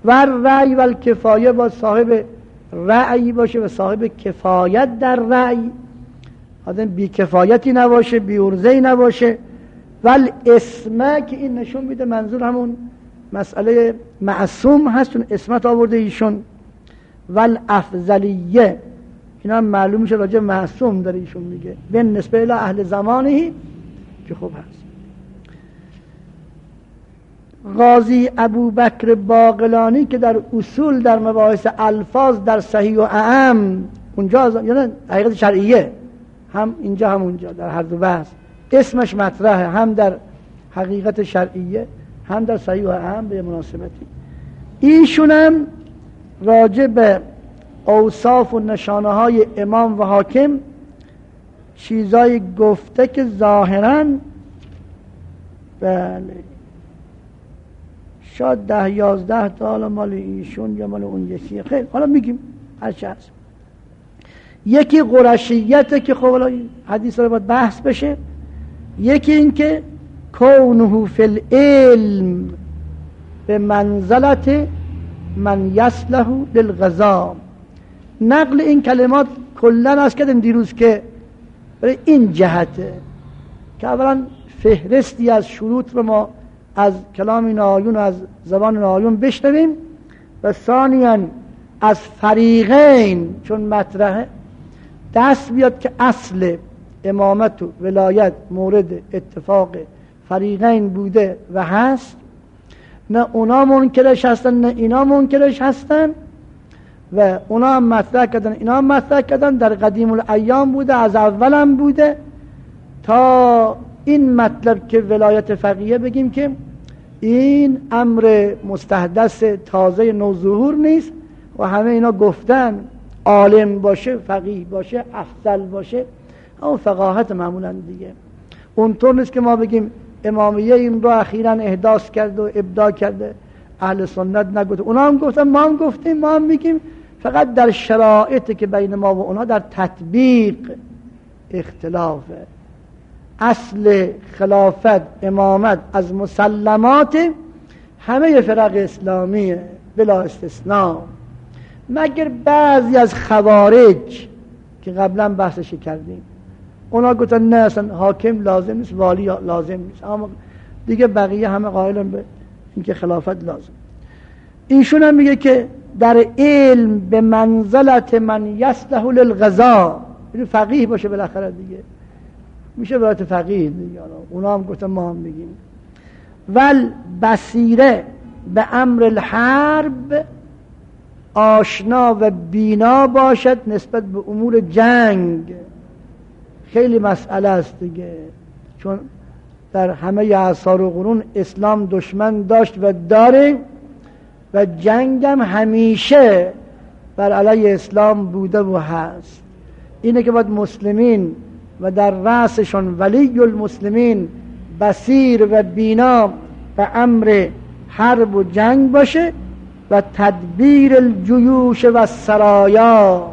و رأی و کفایه با صاحب رأی باشه و صاحب کفایت در رأی، آدم بی کفایتی نباشه، بی عرضه‌ای نباشه. ول اسمه که این نشون میده منظور همون مسئله معصوم هست، چون اسمت آورده ایشون. ول افضلیه اینا معلوم میشه راجع معصوم داره ایشون میگه، به نسبه الی اهل زمانه که خوب هست. قاضی ابوبکر باقلانی که در اصول در مباحث الفاظ در صحیح و اعم اونجا، یعنی حقیقت شرعیه، هم اینجا هم اونجا در هر دو بحث اسمش مطرحه، هم در حقیقت شرعیه هم در صحیح و اعم به مناسبتی. ایشون هم راجع به اوصاف و نشانه های امام و حاکم چیزایی گفته که ظاهراً بله شاید 10-11 تا حالا مال ایشون یا مال اون یکی، خیلی حالا میگیم هر چه هست. یکی قرشیته که خب حالا حدیث رو باید بحث بشه. یکی این که کونه فی العلم به منزلت من یصلح للغذا. نقل این کلمات کلن از کردیم دیروز که برای این جهته که اولا فهرستی از شروط رو ما از کلام این آیون و از زبان این آیون بشنویم و ثانیاً از فریقین چون مطرحه دست بیاد که اصل امامت و ولایت مورد اتفاق فریقین بوده و هست، نه اونا منکرش هستن نه اینا منکرش هستن و اونا هم مطرح کردن اینا هم مطرح کردن، در قدیم الایام بوده، از اول هم بوده، تا این مطلب که ولایت فقیه بگیم که این امر مستحدث تازه نوظهور نیست و همه اینا گفتن عالم باشه، فقیه باشه، افضل باشه، اما فقاهت معمولا دیگه. اونطور نیست که ما بگیم امامیه این رو اخیراً احداث کرد و ابداع کرده، اهل سنت نگفته، اونا هم گفتن ما هم گفتیم، ما هم میگیم، فقط در شرایطی که بین ما و اونا در تطبیق اختلافه. اصل خلافت امامت از مسلمات همه فرق اسلامیه بلا استثناء، مگر بعضی از خوارج که قبلا بحثش کردیم، اونا گفتن نه اصلا حاکم لازم نیست، والی لازم نیست، اما دیگه بقیه همه قائلن به اینکه خلافت لازم. ایشون هم میگه که در علم به منزلت من یصلح للغذا، یعنی فقیه باشه بالاخره دیگه میشه برات فقیه دیگه. اونا هم گفتن ما هم میگیم. ول بصیره به امر الحرب، آشنا و بینا باشد نسبت به امور جنگ. خیلی مسئله است دیگه، چون در همه اعصار و قرون اسلام دشمن داشت و داره و جنگ هم همیشه بر علیه اسلام بوده و هست. اینه که باید مسلمین و در رأسشون ولی المسلمین بصیر و بینا به امر حرب و جنگ باشه و تدبیر الجیوش و سرایا،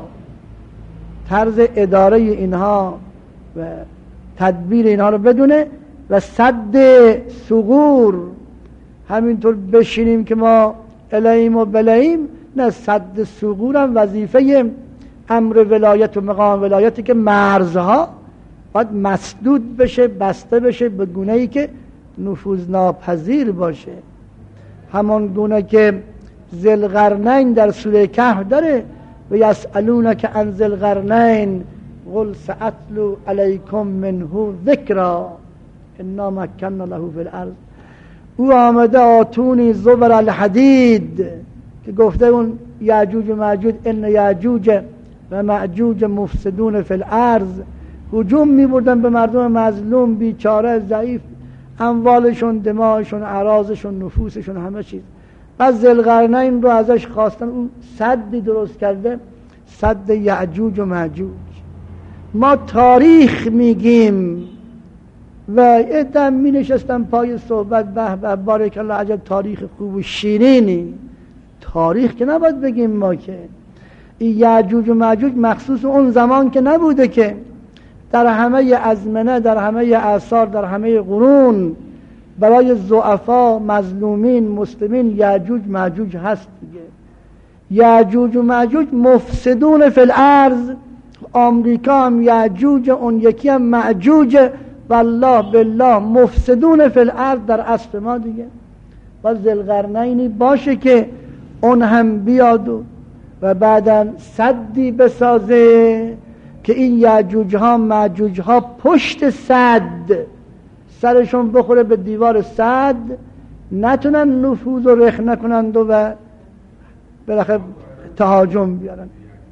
طرز اداره اینها و تدبیر اینها رو بدونه و صد ثغور، همینطور بشینیم که ما الهیم و بلهیم، نه، صد ثغور هم وظیفه امر ولایت و مقام ولایتی که مرزها باید مسدود بشه، بسته بشه به گونه‌ای که نفوذ ناپذیر باشه. همان گونه که ذوالقرنین در سوره کهف داره و یسألونک عن ذوالقرنین قل سأتلو علیکم منه ذکرا انا مکننا له فی الارض. او آمده آتونی زبر الحدید که گفته اون یعجوج و معجوج ان یعجوج و معجوج مفسدون فی الارض، هجوم می‌بردن به مردم مظلوم بیچاره ضعیف، اموالشون، دماغشون، اعراضشون، نفوسشون، همه چیز. بعد ذوالقرنین رو ازش خواستن، اون سدی درست کرده، سد یعجوج و معجوج. ما تاریخ میگیم و ادم می نشستم پای صحبت، به به بارک الله، عجب تاریخ خوب و شیرینی. تاریخ که نباید بگیم ما که این یعجوج و معجوج مخصوص اون زمان که نبوده که در همه ازمنه، در همه اعصار، در همه قرون برای ضعفا، مظلومین، مسلمین یأجوج مأجوج هست دیگه. یأجوج و مأجوج مفسدون فی الارض. آمریکا هم یأجوج، اون یکی هم مأجوج. والله بالله مفسدون فی الارض در اصل ما دیگه. و ذوالقرنینی باشه که اون هم بیاد و بعداً سدی بسازه که این یأجوج ها مأجوج ها پشت سد سرشون بخوره به دیوار سد، نتونن نفوذ و رخ نکنند و بالاخره تهاجم بیارن.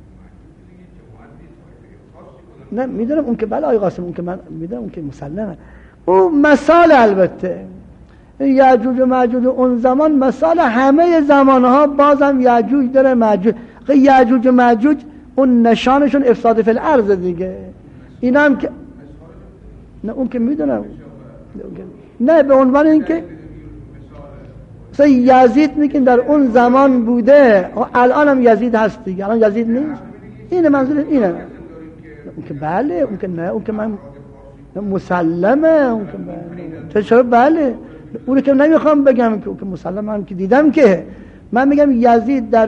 نه میدونم اون که بله آقای قاسم، اون که من میدونم اون که مسلمه، اون مثال البته یأجوج و مأجوج اون زمان مثال همه زمانها بازم یأجوج داره مأجوج. یأجوج و مأجوج اون نشانشون افساد فی الارض دیگه. اینا هم که نه اون که میدونم، نه به عنوان این که مثلا یزید میگن در اون زمان بوده، الان هم یزید هست دیگه. الان یزید نیست. اینه منظور اینه. اون که بله، اون که نه، اون که من مسلمه، اون که بله. چرا بله؟ اون که نمیخوام بگم که مسلمه، هم که دیدم که من میگم یزید در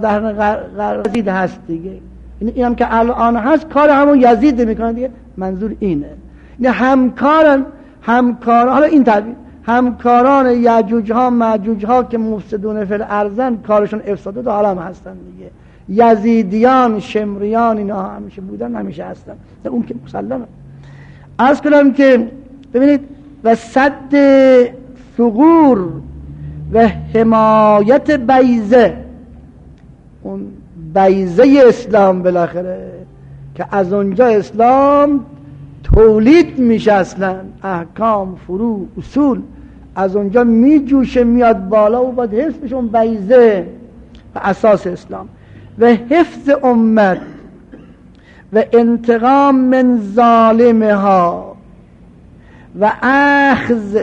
14 یزید هست دیگه. این هم که الان هست کار همون یزید میکنه دیگه. منظور اینه. این همکاران حالا این تعبیر همکاران یأجوج ها مأجوج ها که مفسدون فی الارضن، کارشون افساد در عالم هستن دیگه. یزیدیان، شمریان، اینا همیشه بودن، همیشه هستن. اون که مسلمه. عرض کنم که ببینید و صد ثغور و حمایت بیضه، اون بیضه اسلام بالاخره که از اونجا اسلام تولید میشه، اصلا احکام، فروع، اصول از اونجا میجوشه میاد بالا و باید حفظ بشه اون بیضه و اساس اسلام. و حفظ امت و انتقام من ظالمها و اخذ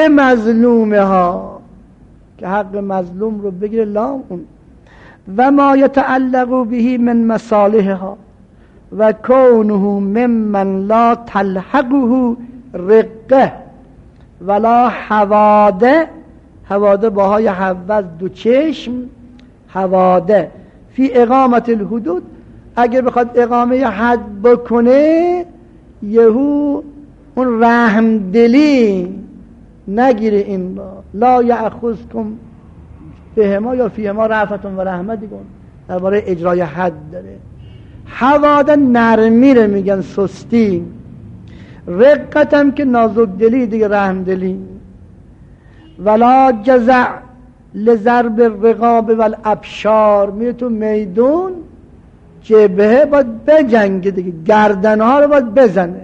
لمظلومها، که حق مظلوم رو بگیره لام اون، و ما یتعلق به من مصالحها و کونه ممن لا تلحقه رقه ولا حواده باهای حوض دو چشم، حواده فی اقامت الحدود، اگر بخواد اقامه حد بکنه یهو اون رحم دلی نگیره. این لا یأخذکم بهما یا فیهما رأفتون و رحمه دیگه درباره اجرای حد داره. حواده نرمی رو میگن، سستی. رقت هم که نازک دلی دیگه، رحم دلی. ولا جزع لضرب الرقاب والابشار، میره تو میدون جبهه باید بجنگه دیگه، گردنها رو باید بزنه.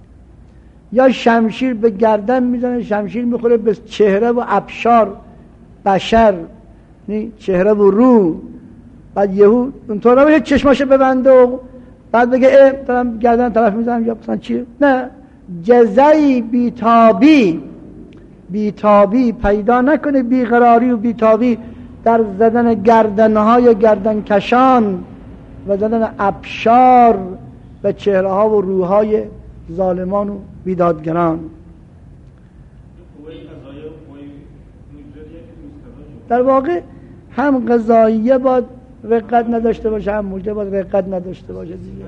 یا شمشیر به گردن میزنه، شمشیر میخوره به چهره و ابشار، بشر، چهره و رو. بعد یهو اونطور نمیشه چشماشو ببنده و بعد بگه دارم گردن طرف میزنم یا مثلا چی. نه، جزعی بیتابی پیدا نکنه، بیقراری و بیتابی در زدن گردنهای گردن کشان و زدن ابشار و چهره ها و روحای ظالمان و بیدادگران. در واقع هم قضاییه باید رقت نداشته باشه، هم مجده باید رقت نداشته باشه دیگه.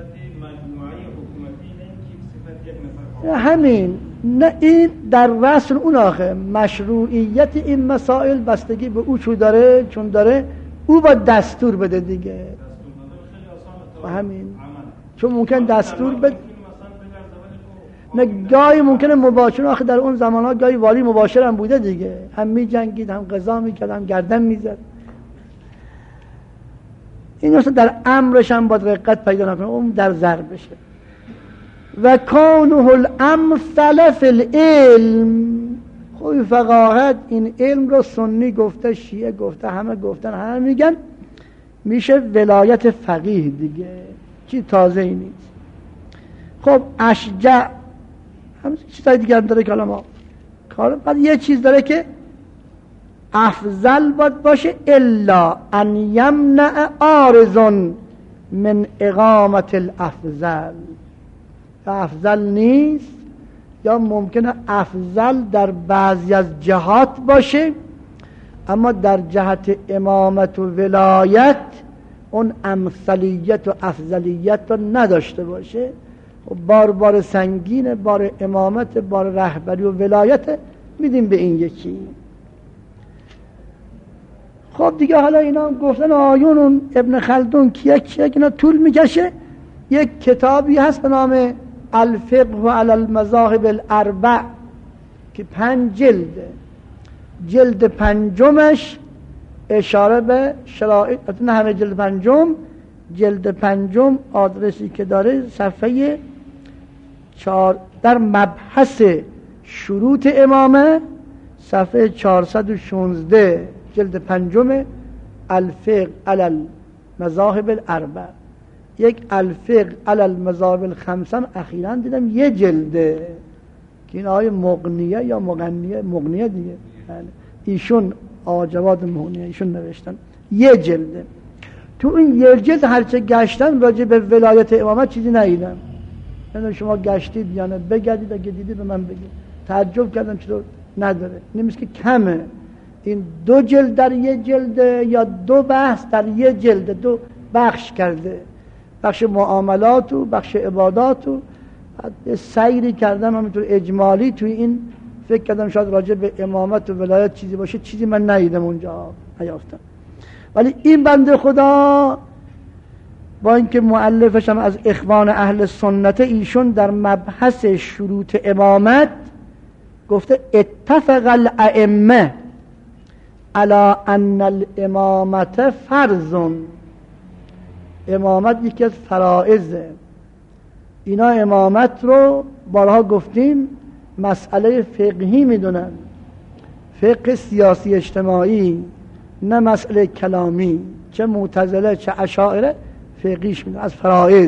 همین، نه این در رسل اون آخه مشروعیت این مسائل بستگی به او چون داره او باید دستور بده دیگه. همین، چون ممکن دستور بده، نه گاهی ممکنه مباشر، آخه در اون زمان ها گاهی والی مباشر هم بوده دیگه، هم می جنگید، هم قضا می کرد، هم گردن می زد. این اصلا در امرش هم باید رقت پیدا نکنه، اون در ضرب بشه. و کونه الامثل فی العلم، خوی فقاهت این علم رو سنی گفته، شیعه گفته، همه گفتن، همه میگن میشه ولایت فقیه دیگه، چی تازه ای نیست. خب اشجع همه چیزای دیگه هم داره کلام ها. بعد یه چیز داره که افضل باشه، الا ان یمنع عارض من اقامت الافضل. افضل نیست یا ممکنه افضل در بعضی از جهات باشه، اما در جهت امامت و ولایت اون امثلیت و افضلیت رو نداشته باشه. بار سنگین، بار امامت، بار رهبری و ولایت میدیم به این یکی. خب دیگه حالا اینا گفتن آیون اون ابن خلدون کیه اینا طول میکشه. یک کتابی هست به نام الفقه علی المذاهب الاربع که 5 جلده. جلد 5مش اشاره به شرایط، نه همه جلد 5، جلد 5 آدرسی که داره صفحه 4 در مبحث شروط امامه، صفحه 416 جلد 5 الفقه علی المذاهب الاربع. یک الفقه علی المذاهب الخمسه اخیراً دیدم یه جلده که این آقای مغنیه یا مغنیه دیگه، ایشون آجواد مغنیه ایشون نوشتن یه جلده. تو این یه جلد هرچه گشتن راجع به ولایت امامت چیزی ندیدم. یعنی شما گشتید یا نه بگردید، اگه دیدید به من بگید. تعجب کردم چطور نداره. نمیشه که کمه. این 2 جلد در یه جلده یا 2 بحث در یه جلده، 2 بخش کرده، بخش معاملات و بخش عبادات و سیری کردم همینطور اجمالی. توی این فکر کردم شاید راجع به امامت و ولایت چیزی باشه، چیزی من ندیدم اونجا، نیافتم. ولی این بنده خدا با اینکه مؤلفش هم از اخوان اهل سنت، ایشون در مبحث شروط امامت گفته اتفق الائمه علی ان الامامت فرض. امامت یکی از فرائضه. اینا امامت رو بارها گفتیم مسئله فقهی میدونن، فقه سیاسی اجتماعی، نه مسئله کلامی. چه معتزله چه اشاعره فقهیش میدونن از فرائض.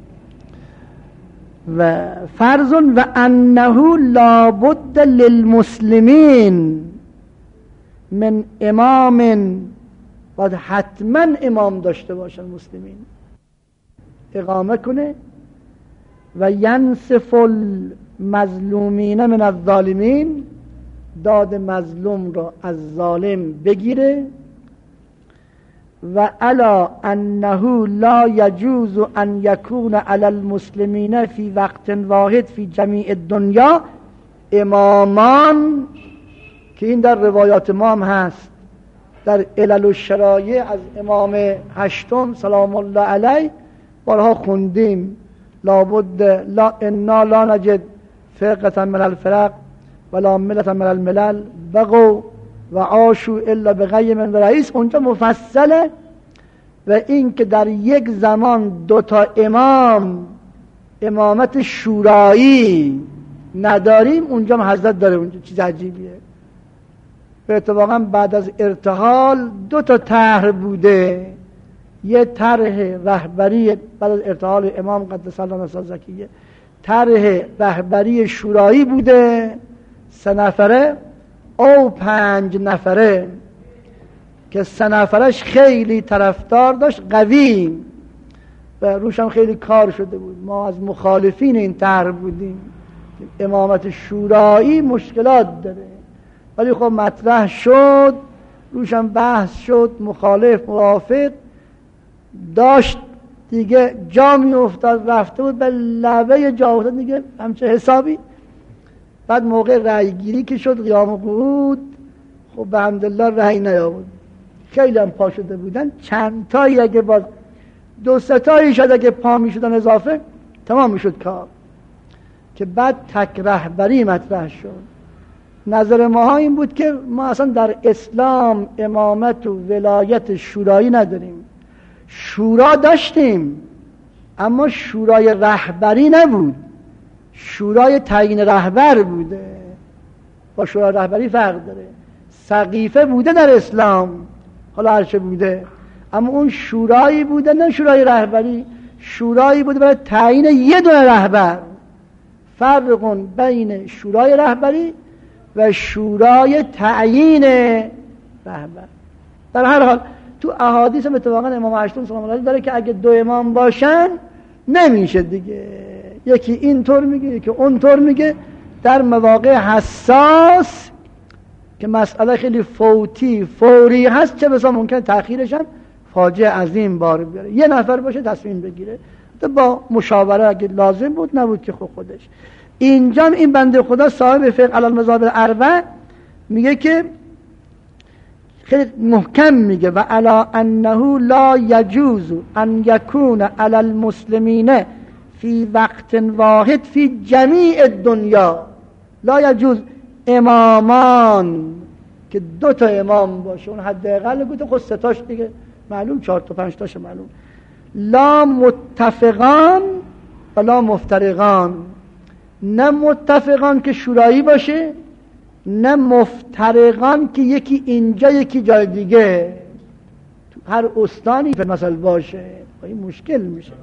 و فرض و انه لابد للمسلمین من امام، باید حتما امام داشته باشن مسلمین، اقامه کنه و ینصف المظلومین من الظالمین، داد مظلوم را از ظالم بگیره. و علی انه لا یجوز ان یکون علی المسلمین فی وقت واحد فی جمیع الدنیا امامان، که این در روایات ما هم هست، در علل الشرایع از امام 8 سلام الله علیه بارها خوندیم. لابد لا انا لا نجد فرقة من الفرق ولا ملة من الملل بغوا و عاشوا الا بغی من رئیس. اونجا مفصله. و این که در یک زمان 2 تا امام، امامت شورایی نداریم، اونجا هم حضرت داره. اونجا چیز عجیبیه. به اتفاقا بعد از ارتحال 2 تا طرح بوده. یه طرح رهبری بعد از ارتحال امام قدس الله نفسه زکیه، طرح رهبری شورایی بوده 3 نفره او 5 نفره، که 3 نفرش خیلی طرفدار داشت قوی و روش هم خیلی کار شده بود. ما از مخالفین این طرح بودیم. امامت شورایی مشکلات داره، ولی خب مطرح شد، روش هم بحث شد، مخالف موافق داشت دیگه، جا می افتاد، رفته بود به لبه جا افتاد دیگه، همچه حسابی. بعد موقع رأی گیری که شد قیام قعود، خب به حمدالله رأی نیاورد، خیلی هم پا شده بودن. چند تایی اگه باز 2-3 تایی شد اگه پا می شدن اضافه تمام می شد کار. که بعد تک رهبری مطرح شد. نظر ما این بود که ما اصلا در اسلام امامت و ولایت شورایی نداریم. شورا داشتیم اما شورای رهبری نبود، شورای تعیین رهبر بوده. با شورای رهبری فرق داره. سقیفه بوده در اسلام، حالا هرچه بوده، اما اون شورایی بوده، نه شورای رهبری. شورایی بوده برای تعیین یه دونه رهبر. فرق بین شورای رهبری و شورای تعیین رهبر. در هر حال تو احادیث هم اتفاقا امام 8 سلام الله علیه داره که اگه 2 امام باشن نمیشه دیگه، یکی این طور میگه یکی اون طور میگه، در مواقع حساس که مسئله خیلی فوری هست، چه بسا ممکن تأخیرش هم فاجعه عظیم بار بیاره. یه نفر باشه تصمیم بگیره با مشاوره اگه لازم بود، نبود که خودش. اینجا این بنده خدا صاحب فقه علی المذاهب الاربع میگه که خیلی محکم میگه و علی انه لا یجوز ان یکون علی المسلمین فی وقت واحد فی جمیع الدنیا. لا یجوز امامان که 2 تا امام باشه، اون حداقل گفته خود 3 تاش دیگه معلوم، 4 تا 5 تاش معلوم. لا متفقان و لا مفترقان، نه متفقان که شورایی باشه، نه مفترقان که یکی اینجا یکی جای دیگه، تو هر استانی مثلا باشه. این مشکل میشه.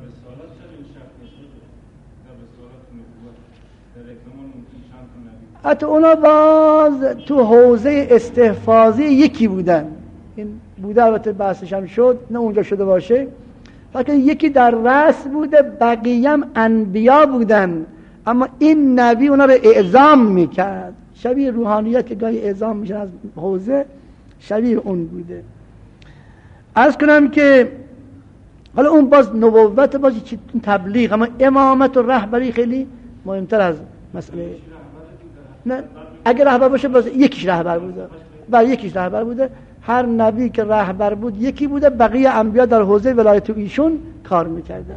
حتی اونا باز تو حوزه استحفاظی یکی بودن. این بوده، البته بحثش هم شد، نه اونجا شده باشه، فقط یکی در رأس بوده، بقیه هم انبیا بودن، اما این نبی اونا رو اعزام میکرد. شبیه روحانیت که گاهی اعزام میشن از حوزه، شبیه اون بوده. عرض کنم که حالا اون باز نبوت، باز تبلیغ، اما امامت و رهبری خیلی مهمتر از مسئله. نه اگر رهبر باشه باز یکیش رهبر بوده و یکیش رهبر بوده. هر نبی که رهبر بود یکی بوده، بقیه انبیا در حوزه ولایت ایشون کار میکردن.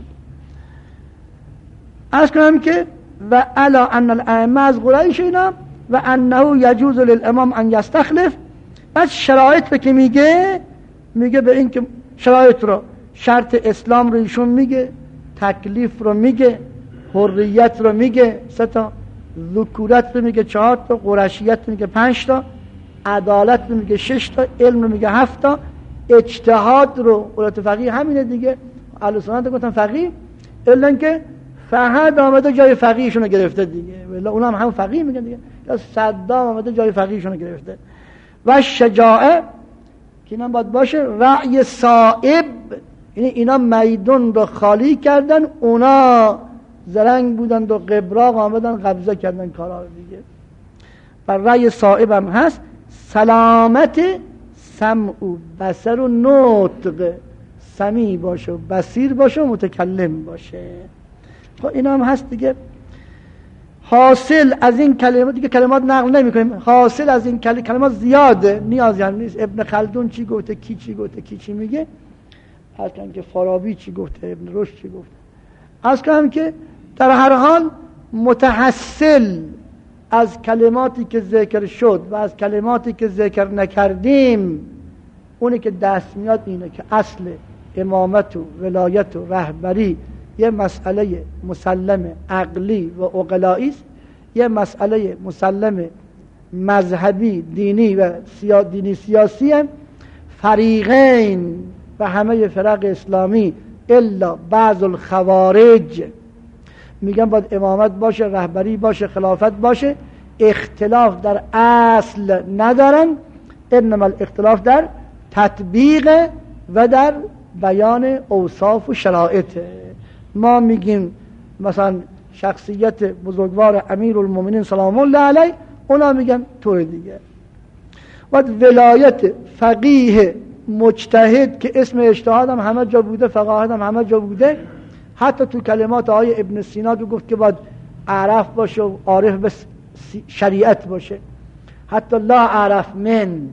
عرض کنم که و الا ان الائمه از قریش اینا و انه یجوز للامام ان یستخلف. بعد شرایط که میگه به این که شرایط رو، شرط اسلام رو ایشون میگه، تکلیف رو میگه، حریت رو میگه 3 تا، ذکورت رو میگه 4 تا، قرشیت رو میگه 5 تا، عدالت رو میگه 6 تا، علم رو میگه 7 تا، اجتهاد رو علت فقیه همینه دیگه. اهل سنت گفتن فقیه، الا اینکه فهد آمده جای فقیهشون رو گرفته دیگه، ولی اونا هم فقیه میگن دیگه. یا صدام آمده جای فقیهشون رو گرفته. و شجاعه که اینا باید باشه، رأی صائب، یعنی اینا میدون رو خالی کردن، اونا زرنگ بودن و قبراق آمدن قبضه کردن کارا رو دیگه. و رأی صائب هم هست. سلامت سمع و بصر و نطق، سمیع باشه و بصیر باشه و متکلم باشه. خب اینا هم هست دیگه. حاصل از این کلمات دیگه، کلمات نقل نمی کنیم، حاصل از این کلمات زیاده، نیازی هم نیست. ابن خلدون چی گفته، کی چی گفته، کی چی میگه، هرچند که فارابی چی گفته، ابن رشد چی گفته. از کنم که در هر حال متحصل از کلماتی که ذکر شد و از کلماتی که ذکر نکردیم، اونی که دست میاد اینه که اصل امامت و ولایت و رهبری یه مسئله مسلم عقلی و عقلایی است، یه مسئله مسلم مذهبی دینی و دینی سیاسی هم. فریقین و همه فرق اسلامی الا بعض الخوارج میگن باید امامت باشه، رهبری باشه، خلافت باشه، اختلاف در اصل ندارن، انما الاختلاف در تطبیق و در بیان اوصاف و شرایط. ما میگیم مثلا شخصیت بزرگوار امیرالمومنین سلام الله علیه، اونا میگن طور دیگه. و ولایت فقیه مجتهد که اسم اجتهاد هم همه جا بوده، فقاهت هم همه جا بوده، حتی تو کلمات آیه ابن سینا دو گفت که باید عرف باشه و عارف به شریعت باشه، حتی لا عرف من.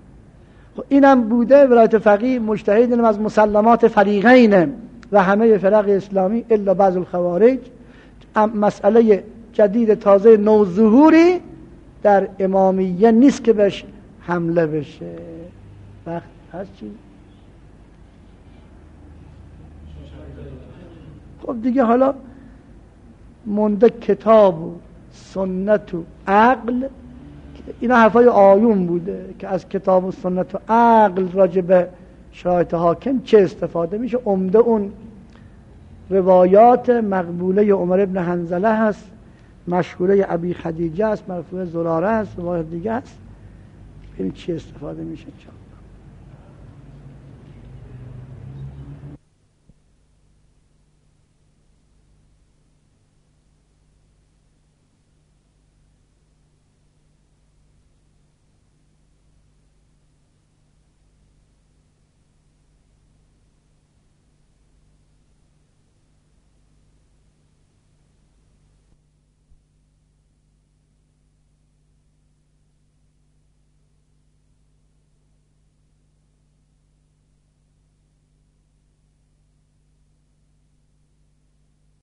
اینم بوده ولایت فقیه مجتهد، اینم از مسلمات فریقین و همه فرق اسلامی الا بعض الخوارج. مسئله جدید تازه نوظهوری در امامیه نیست که بهش حمله بشه. وقت هست چی؟ خب دیگه حالا مونده کتاب و سنت و عقل. اینا حرفای آیون بوده که از کتاب و سنت و عقل راجع به شرایط حاکم چه استفاده میشه. عمده اون روایات مقبوله عمر ابن حنظله هست، مشهوره ابی خدیجه است، مرفوع زراره است، روایت دیگه است. ببین چی استفاده میشه.